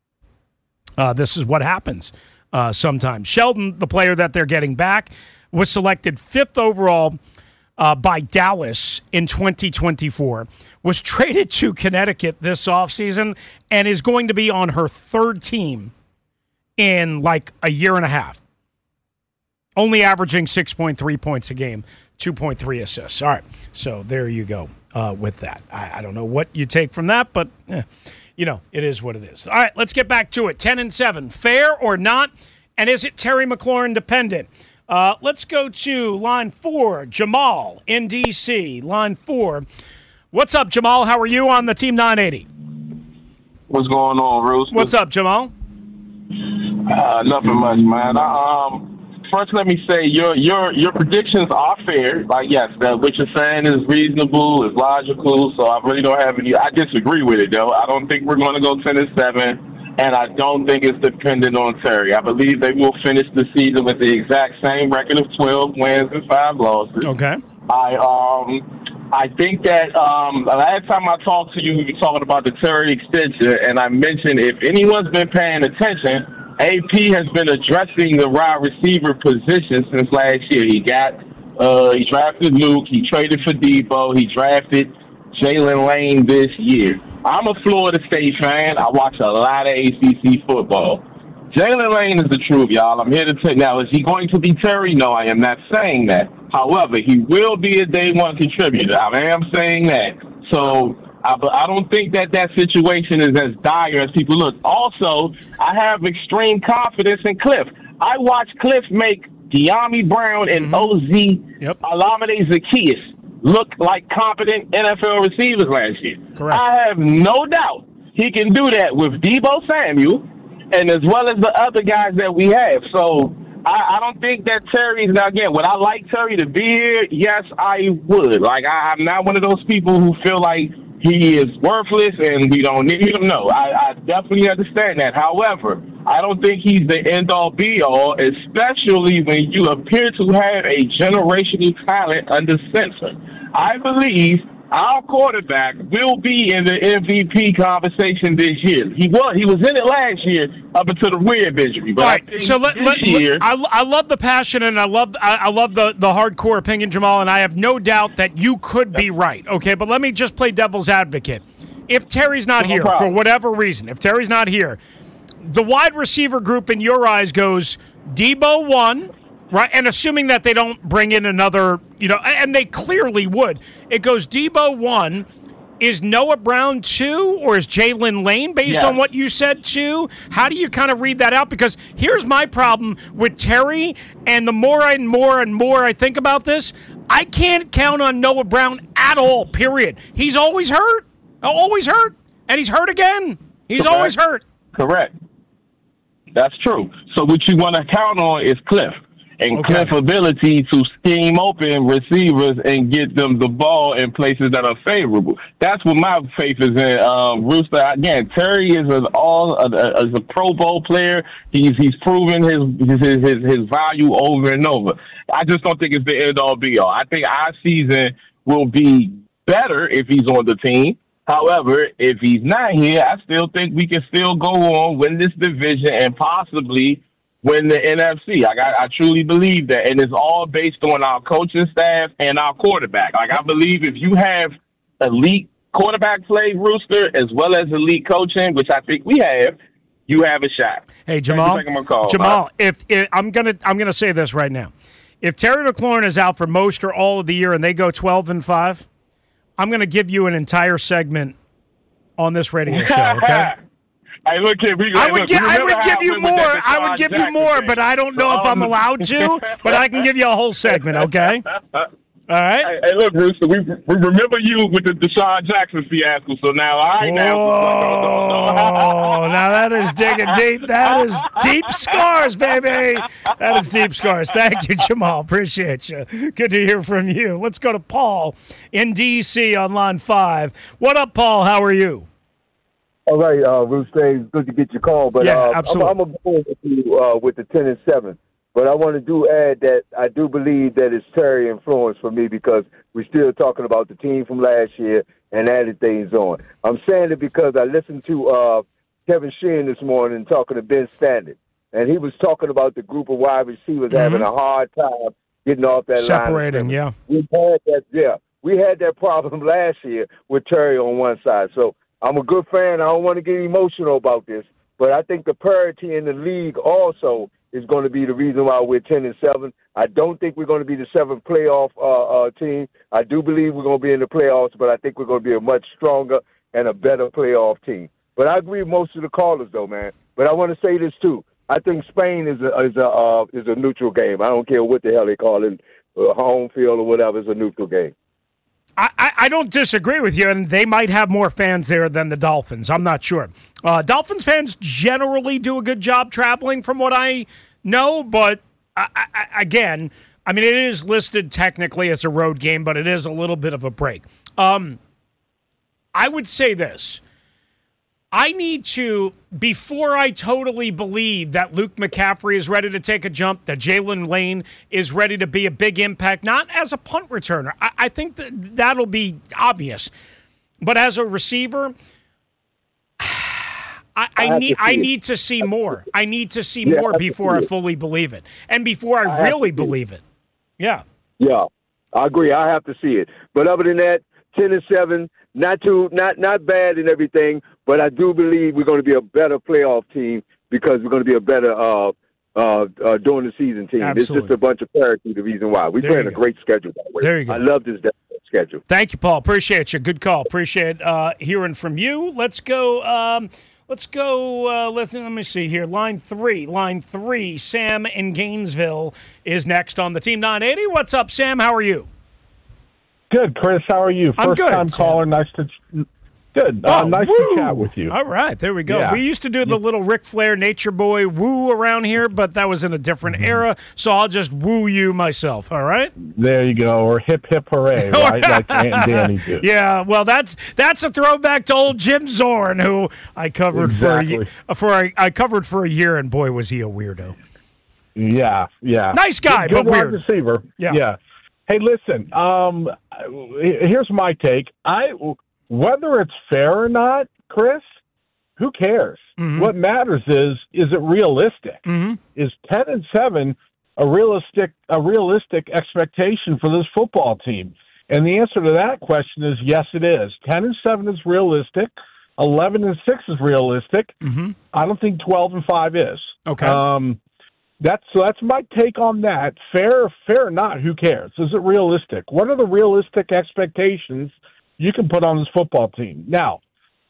uh, this is what happens uh, sometimes. Sheldon, the player that they're getting back, was selected fifth overall uh, by Dallas in twenty twenty-four, was traded to Connecticut this offseason, and is going to be on her third team in like a year and a half. Only averaging six point three points a game, two point three assists. All right, so there you go uh, with that. I, I don't know what you take from that, but, eh, you know, it is what it is. All right, let's get back to it. ten and seven, fair or not? And is it Terry McLaurin dependent? Uh, let's go to line four, Jamal in D C. Line four. What's up, Jamal? How are you on the Team nine eighty? What's going on, Rose? What's up, Jamal? Uh, nothing much, man. Um, first, let me say your your your predictions are fair. Like, yes, that what you're saying is reasonable, is logical. So I really don't have any. I disagree with it, though. I don't think we're going to go ten and seven. And I don't think it's dependent on Terry. I believe they will finish the season with the exact same record of twelve wins and five losses. Okay. I um I think that um the last time I talked to you, we were talking about the Terry extension, and I mentioned if anyone's been paying attention, A P has been addressing the wide receiver position since last year. He got uh he drafted Luke, he traded for Debo, he drafted Jalen Lane this year. I'm a Florida State fan. I watch a lot of A C C football. Jalen Lane is the truth, y'all. I'm here to tell you. Now, is he going to be Terry? No, I am not saying that. However, he will be a day one contributor. I am saying that. So I, I don't think that that situation is as dire as people look. Also, I have extreme confidence in Cliff. I watched Cliff make De'Ami Brown and mm-hmm. O Z yep. Olamide Zaccheaus look like competent N F L receivers last year. Correct. I have no doubt he can do that with Debo Samuel and as well as the other guys that we have. So I, I don't think that Terry's, now again, would I like Terry to be here? Yes, I would. Like, I, I'm not one of those people who feel like he is worthless and we don't need him. No, I, I definitely understand that. However, I don't think he's the end-all, be-all, especially when you appear to have a generational talent under center. I believe our quarterback will be in the M V P conversation this year. He was he was in it last year up until the rib injury. But all right, I think so let, this let, year, I, I love the passion and I love I, I love the, the hardcore opinion, Jamal, and I have no doubt that you could be right. Okay, but let me just play devil's advocate. If Terry's not no here problem. for whatever reason, if Terry's not here, the wide receiver group in your eyes goes Debo one. Right, and assuming that they don't bring in another, you know, and they clearly would. It goes Debo one, is Noah Brown two, or is Jalen Lane based yeah. on what you said two? How do you kind of read that out? Because here's my problem with Terry, and the more and more and more I think about this, I can't count on Noah Brown at all, period. He's always hurt, always hurt, and he's hurt again. He's Correct. always hurt. Correct. That's true. So what you want to count on is Cliff. And okay. Cliff's ability to scheme open receivers and get them the ball in places that are favorable. That's what my faith is in. Um, Rooster, again, Terry is an all uh, is a Pro Bowl player. He's he's proven his his his his value over and over. I just don't think it's the end all be all. I think our season will be better if he's on the team. However, if he's not here, I still think we can still go on, win this division, and possibly win the N F C. Like, I, I truly believe that, and it's all based on our coaching staff and our quarterback. Like, I believe if you have elite quarterback play, Rooster, as well as elite coaching, which I think we have, you have a shot. Hey, Jamal. Call, Jamal, right? if, if I'm gonna I'm gonna say this right now, if Terry McLaurin is out for most or all of the year and they go twelve and five, I'm gonna give you an entire segment on this radio show. Okay. Hey, look here, we, I would, look, give, I would give you more. I would give you more, but I don't know if I'm allowed to. But I can give you a whole segment, okay? All right. Hey, hey look, Rooster, we, we remember you with the Deshaun Jackson fiasco. So now, all right, now. Oh, now that is digging deep. That is deep scars, baby. That is deep scars. Thank you, Jamal. Appreciate you. Good to hear from you. Let's go to Paul in D C on line five. What up, Paul? How are you? All right, uh, Rooster, it's good to get your call, but yeah, uh, absolutely. I'm, I'm going to go with you uh, with the ten and seven. But I want to do add that I do believe that it's Terry influence for me because we're still talking about the team from last year and adding things on. I'm saying it because I listened to uh, Kevin Sheehan this morning talking to Ben Standard, and he was talking about the group of wide receivers mm-hmm. having a hard time getting off that separating, line. yeah. We had that, yeah. We had that problem last year with Terry on one side. So I'm a good fan. I don't want to get emotional about this, but I think the parity in the league also is going to be the reason why we're ten and seven. I don't think we're going to be the seventh playoff uh, uh, team. I do believe we're going to be in the playoffs, but I think we're going to be a much stronger and a better playoff team. But I agree with most of the callers, though, man. But I want to say this too. I think Spain is a is a uh, is a neutral game. I don't care what the hell they call it, uh, home field or whatever. It's a neutral game. I, I don't disagree with you, and they might have more fans there than the Dolphins. I'm not sure. Uh, Dolphins fans generally do a good job traveling from what I know, but I, I, again, I mean, it is listed technically as a road game, but it is a little bit of a break. Um, I would say this. I need to, before I totally believe that Luke McCaffrey is ready to take a jump, that Jalen Lane is ready to be a big impact, not as a punt returner. I, I think that that'll be obvious. But as a receiver, I, I, I need I need to see more. I need to see yeah, more before I fully believe it. And before I, I really believe it. Yeah. Yeah, I agree. I have to see it. But other than that, ten and seven, not too, not not bad and everything. But I do believe we're going to be a better playoff team because we're going to be a better uh, uh, uh, during the season team. Absolutely. It's just a bunch of parity. The reason why we're playing a great schedule that way. There you go. I love this schedule. Thank you, Paul. Appreciate you. Good call. Appreciate uh, hearing from you. Let's go. Um, let's go. Uh, let's let me see here. Line three. Line three. Sam in Gainesville is next on the Team nine eighty. What's up, Sam? How are you? Good, Chris. How are you? First I'm good, time Sam. caller. Nice to. Good. Oh, uh, nice woo. to chat with you. All right, there we go. Yeah. We used to do the little Ric Flair Nature Boy woo around here, but that was in a different mm-hmm. era, so I'll just woo you myself, all right? There you go, or hip, hip, hooray, right, like Aunt and Danny do. Yeah, well, that's that's a throwback to old Jim Zorn, who I covered exactly. for a, for a, I covered for a year, and boy, was he a weirdo. Yeah, yeah. Nice guy, good, good but weird. Wide receiver. Yeah. yeah. Hey, listen, um, here's my take. I... Whether it's fair or not, Chris, who cares? Mm-hmm. What matters is, is it realistic? Mm-hmm. Is ten and seven a realistic a realistic expectation for this football team? And the answer to that question is yes, it is. Ten and seven is realistic. Eleven and six is realistic. Mm-hmm. I don't think twelve and five is. Okay. Um, that's so. That's my take on that. Fair, fair or not, who cares? Is it realistic? What are the realistic expectations you can put on this football team? Now,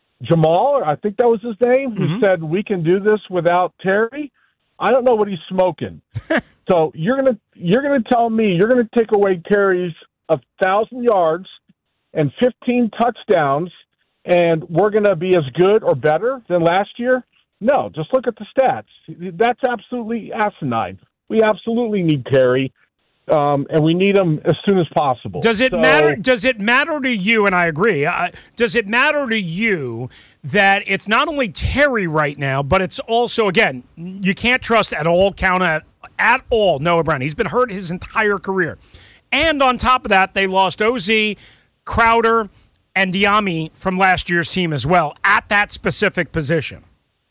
Jamal, I think that was his name, who mm-hmm. said we can do this without Terry. I don't know what he's smoking. So you're gonna you're gonna tell me you're gonna take away Terry's a thousand yards and fifteen touchdowns, and we're gonna be as good or better than last year? No, just look at the stats. That's absolutely asinine. We absolutely need Terry. Um, and we need them as soon as possible. Does it so, matter? Does it matter to you? And I agree. Uh, does it matter to you that it's not only Terry right now, but it's also, again, you can't trust at all, count at at all Noah Brown. He's been hurt his entire career, and on top of that, they lost O Z, Crowder, and Diami from last year's team as well at that specific position.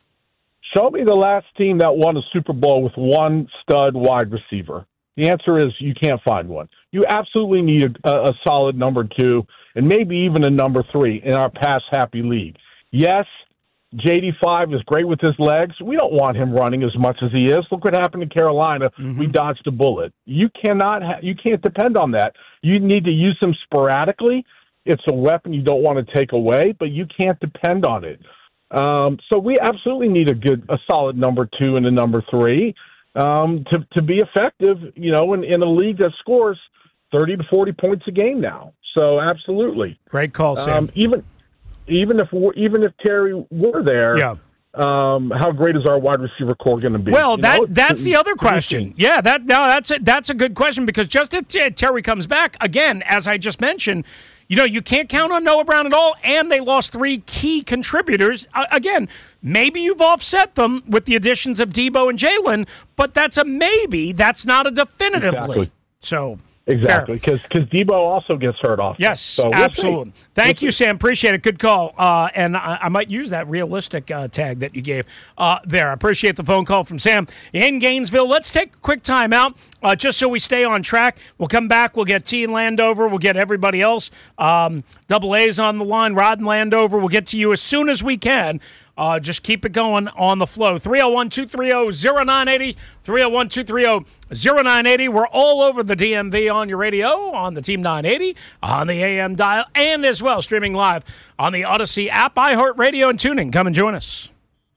Show me the last team that won a Super Bowl with one stud wide receiver. The answer is you can't find one. You absolutely need a, a solid number two and maybe even a number three in our pass-happy league. Yes, J D five is great with his legs. We don't want him running as much as he is. Look what happened to Carolina. Mm-hmm. We dodged a bullet. You cannot. Ha- you can't depend on that. You need to use him sporadically. It's a weapon you don't want to take away, but you can't depend on it. Um, so we absolutely need a good, a solid number two and a number three. Um, to, to be effective, you know, in, in a league that scores thirty to forty points a game now. So absolutely. Great call, Sam. Um, even, even if, even if Terry were there, yeah. um, how great is our wide receiver core going to be? Well, you that know, that's the other question. Yeah, that no, that's a, that's a good question because just if T- Terry comes back, again, as I just mentioned, you know, you can't count on Noah Brown at all, and they lost three key contributors. Uh, again, Maybe you've offset them with the additions of Debo and Jalen, but that's a maybe. That's not a definitively. Exactly. So Exactly, because Debo also gets hurt off. Yes, so we'll absolutely. See. Thank we'll you, see. Sam. Appreciate it. Good call. Uh, and I, I might use that realistic uh, tag that you gave uh, there. I appreciate the phone call from Sam in Gainesville. Let's take a quick time out uh, just so we stay on track. We'll come back. We'll get T and Landover. We'll get everybody else. Um, Double A's on the line. Rod and Landover. We'll get to you as soon as we can. Uh, just keep it going on the flow. three oh one, two three oh, oh nine eight oh, three oh one, two three oh, oh nine eight oh. We're all over the D M V on your radio, on the Team nine eighty, on the A M dial, and as well streaming live on the Odyssey app, iHeartRadio, and tuning. Come and join us.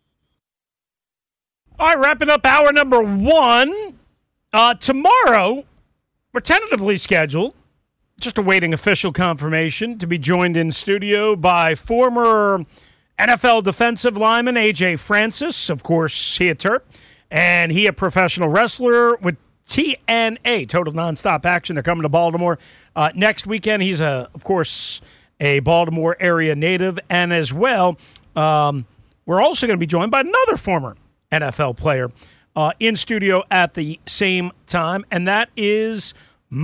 All right, wrapping up hour number one. Uh, tomorrow, we're tentatively scheduled, just awaiting official confirmation, to be joined in studio by former N F L defensive lineman A J Francis, of course, he a Terp, and he a professional wrestler with T N A, Total Nonstop Action. They're coming to Baltimore uh, next weekend. He's, a, of course, a Baltimore area native, and as well, um, we're also going to be joined by another former N F L player uh, in studio at the same time, and that is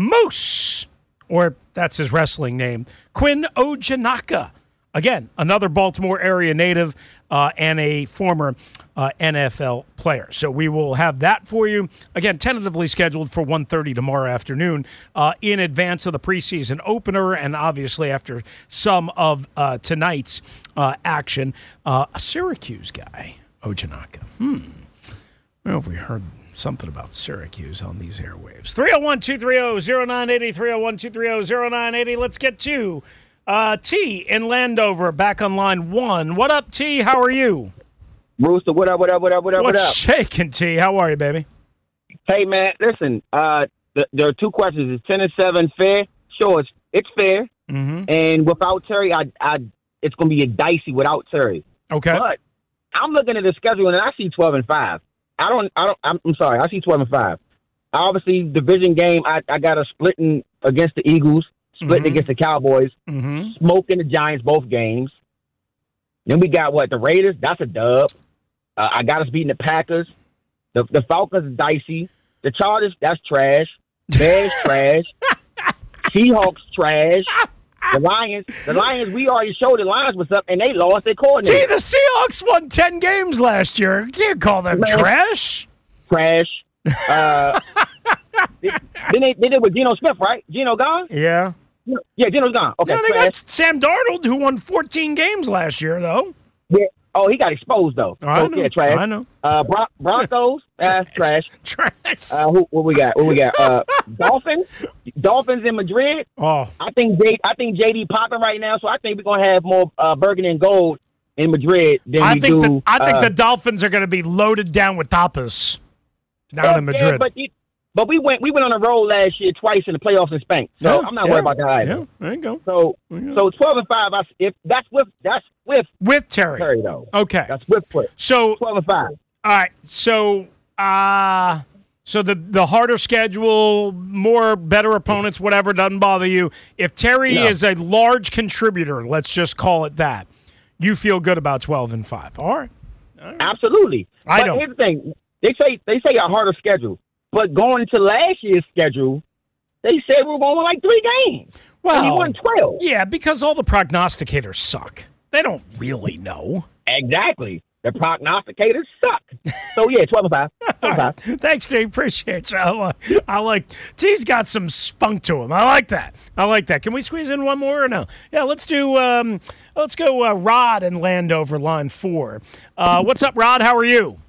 Moose, or that's his wrestling name, Quinn Ojanaka. Again, another Baltimore area native uh, and a former uh, N F L player. So we will have that for you. Again, tentatively scheduled for one thirty tomorrow afternoon uh, in advance of the preseason opener and obviously after some of uh, tonight's uh, action. Uh, a Syracuse guy, Ojanaka. Hmm. I don't know if we heard something about Syracuse on these airwaves. three oh one, two three oh, oh nine eight oh, three oh one, two three oh, oh nine eight oh. Let's get to Uh, T in Landover, back on line one. What up, T? How are you? Rooster, what up, what up, what up, what up, What's what up? shaking, T? How are you, baby? Hey, man, listen, uh, th- there are two questions. Is ten and seven fair? Sure, it's, it's fair. Mm-hmm. And without Terry, I, I, it's going to be a dicey without Terry. Okay. But I'm looking at the schedule, and I see twelve and five. I don't, I don't, I'm, I'm sorry, I see twelve and five. Obviously, division game, I, I got a splitting against the Eagles. Splitting Mm-hmm. against the Cowboys, Mm-hmm. smoking the Giants both games. Then we got what? The Raiders, that's a dub. Uh, I got us beating the Packers. The, the Falcons is dicey. The Chargers, that's trash. Bears, trash. Seahawks, trash. The Lions, the Lions, we already showed the Lions what's up, and they lost their coordinator. T, the Seahawks won ten games last year. You can't call them Man. trash. Trash. Uh, then they, they did with Geno Smith, right? Geno gone? Yeah. Yeah, Geno's gone. Okay, No, they trash. got Sam Darnold, who won fourteen games last year, though. Yeah. Oh, he got exposed though. I So, know. yeah, trash. I know. Uh, Bron- Broncos, that's trash. Trash. Uh, who, what we got? What we got? Uh, Dolphins, Dolphins in Madrid. Oh, I think J, I think J D popping right now, so I think we're gonna have more uh, burgundy and gold in Madrid than I we think do. the, I think uh, the Dolphins are going to be loaded down with tapas down yeah, in Madrid. Yeah, but, it, but we went we went on a roll last year twice in the playoffs in Spain, so Yeah, I'm not yeah, worried about that either. Yeah, there you go. So Yeah. so twelve and five. I, if that's with that's with With Terry. Terry though. Okay. That's with Terry. So, twelve and five. all right. So, uh, so the the harder schedule, more better opponents, whatever, doesn't bother you. If Terry No. is a large contributor, let's just call it that, you feel good about twelve and five. All right. Absolutely. I but don't. Here's the thing: they say they say a harder schedule, but going into last year's schedule, they said we were going to win like three games. Well, and we won twelve. Yeah, because all the prognosticators suck. They don't really know. Exactly. The prognosticators suck. So yeah, twelve and five. twelve and All right. five. Thanks, Dave. Appreciate you. I like, I like. T's got some spunk to him. I like that. I like that. Can we squeeze in one more or no? Yeah, let's do. Um, let's go. Uh, Rod and Landover, line four. Uh, what's up, Rod? How are you?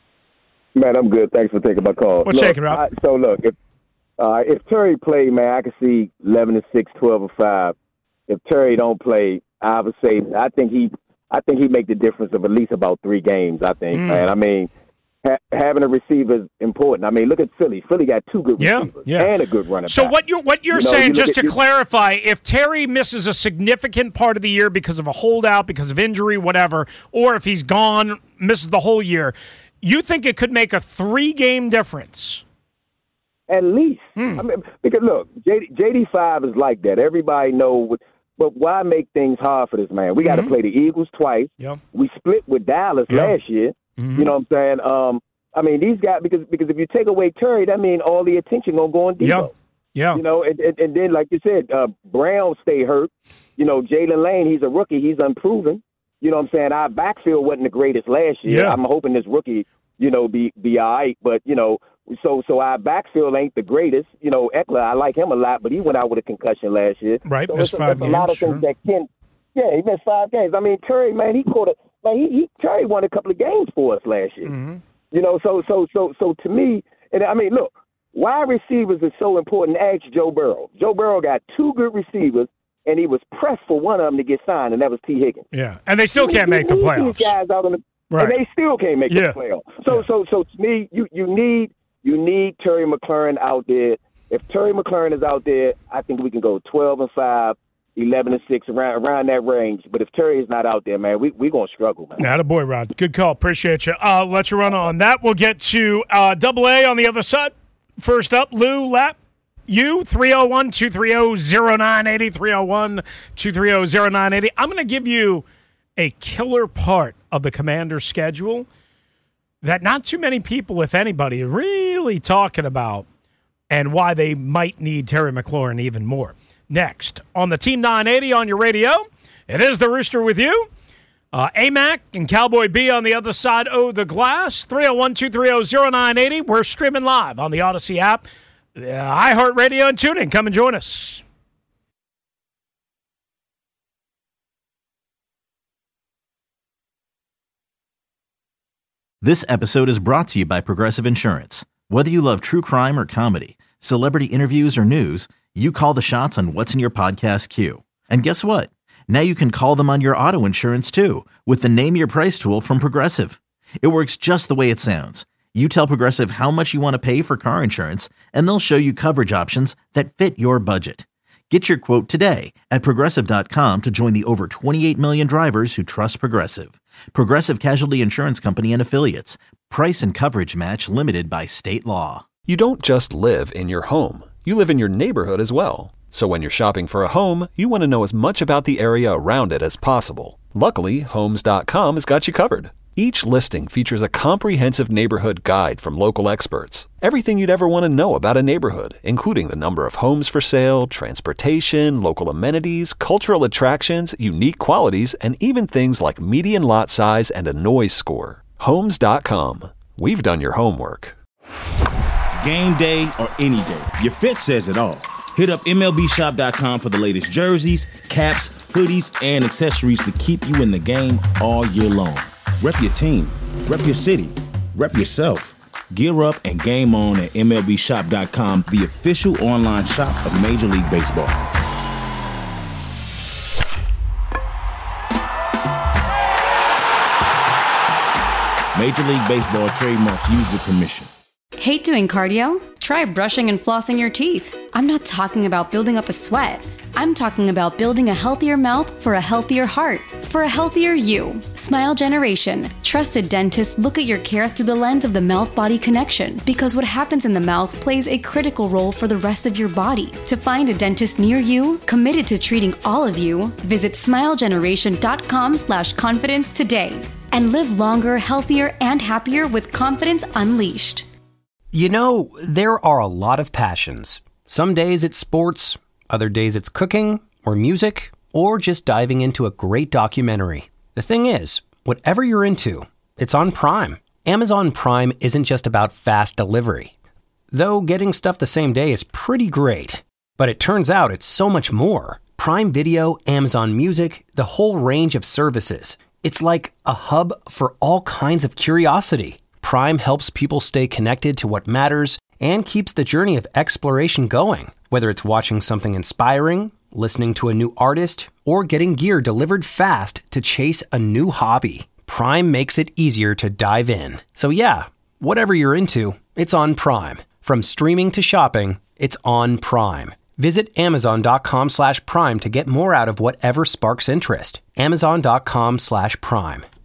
Man, I'm good. Thanks for taking my call. What's look, shaking, Rob? I, so look, if uh, if Terry played, man, I could see eleven and six, twelve and five. If Terry don't play, I would say I think he, I think he make the difference of at least about three games. I think, Mm. man. I mean, ha- having a receiver is important. I mean, look at Philly. Philly got two good Yeah, receivers yeah. and a good running So back. what you're what you're You know, saying, you look just at- to you- clarify, if Terry misses a significant part of the year because of a holdout, because of injury, whatever, or if he's gone, misses the whole year, you think it could make a three-game difference? At least. Hmm. I mean, because look, J D five is like that. Everybody know what, but why make things hard for this man? We got to Mhm. play the Eagles twice. Yep. We split with Dallas Yep. last year. Mhm. You know what I'm saying? Um, I mean, these guys, because because if you take away Terry, that means all the attention going to go on Debo. Yeah. Yeah. You know, and, and, and then, like you said, uh, Brown stay hurt. You know, Jalen Lane, he's a rookie. He's unproven. You know what I'm saying? Our backfield wasn't the greatest last year. Yeah. I'm hoping this rookie, you know, be be all right. But, you know, so so our backfield ain't the greatest. You know, Eckler, I like him a lot, but he went out with a concussion last year. Right, So missed it's, five it's a lot of games, things that can – yeah, he missed five games. I mean, Terry, man, he caught a – man, he, he Terry won a couple of games for us last year. Mhm. You know, so so so so to me, and I mean, look, wide receivers is so important. Ask Joe Burrow. Joe Burrow got two good receivers, and he was pressed for one of them to get signed, and that was T. Higgins. Yeah, and they still You- can't you make the need playoffs. These guys out on the, Right. and they still can't make Yeah. the playoffs. So so so to me, you you need you need Terry McLaurin out there. If Terry McLaurin is out there, I think we can go twelve and five. eleven and six, around around that range. But if Terry is not out there, man, we we gonna struggle, man. Atta boy, Rod. Good call. Appreciate you. Uh, let you run on that. We'll get to uh, Double A on the other side. First up, Lou Lap. You, three oh one, two three oh, oh nine eight oh, three oh one, two three oh, oh nine eight oh. I'm going to give you a killer part of the Commander's schedule that not too many people, if anybody, are really talking about and why they might need Terry McLaurin even more. Next, on the Team nine eighty on your radio, it is the Rooster with you. Uh, A M A C and Cowboy B on the other side of the glass. three oh one, two three oh, oh nine eight oh. We're streaming live on the Odyssey app, uh, iHeartRadio, and TuneIn. Come and join us. This episode is brought to you by Progressive Insurance. Whether you love true crime or comedy, celebrity interviews or news, you call the shots on what's in your podcast queue. And guess what? Now you can call them on your auto insurance too with the Name Your Price tool from Progressive. It works just the way it sounds. You tell Progressive how much you want to pay for car insurance, and they'll show you coverage options that fit your budget. Get your quote today at Progressive dot com to join the over twenty-eight million drivers who trust Progressive. Progressive Casualty Insurance Company and Affiliates. Price and coverage match limited by state law. You don't just live in your home. You live in your neighborhood as well. So when you're shopping for a home, you want to know as much about the area around it as possible. Luckily, Homes dot com has got you covered. Each listing features a comprehensive neighborhood guide from local experts. Everything you'd ever want to know about a neighborhood, including the number of homes for sale, transportation, local amenities, cultural attractions, unique qualities, and even things like median lot size and a noise score. Homes dot com. We've done your homework. Game day or any day, your fit says it all. Hit up M L B shop dot com for the latest jerseys, caps, hoodies, and accessories to keep you in the game all year long. Rep your team, rep your city, rep yourself. Gear up and game on at M L B shop dot com, the official online shop of Major League Baseball. Major League Baseball trademarks used with permission. Hate doing cardio? Try brushing and flossing your teeth. I'm not talking about building up a sweat. I'm talking about building a healthier mouth for a healthier heart, for a healthier you. Smile Generation. Trusted dentists look at your care through the lens of the mouth-body connection, because what happens in the mouth plays a critical role for the rest of your body. To find a dentist near you, committed to treating all of you, visit smile generation dot com slash confidence today. And live longer, healthier, and happier with confidence unleashed. You know, there are a lot of passions. Some days it's sports, other days it's cooking, or music, or just diving into a great documentary. The thing is, whatever you're into, it's on Prime. Amazon Prime isn't just about fast delivery. Though getting stuff the same day is pretty great. But it turns out it's so much more. Prime Video, Amazon Music, the whole range of services. It's like a hub for all kinds of curiosity. Prime helps people stay connected to what matters and keeps the journey of exploration going. Whether it's watching something inspiring, listening to a new artist, or getting gear delivered fast to chase a new hobby, Prime makes it easier to dive in. So yeah, whatever you're into, it's on Prime. From streaming to shopping, it's on Prime. Visit amazon dot com slash prime to get more out of whatever sparks interest. amazon dot com slash prime.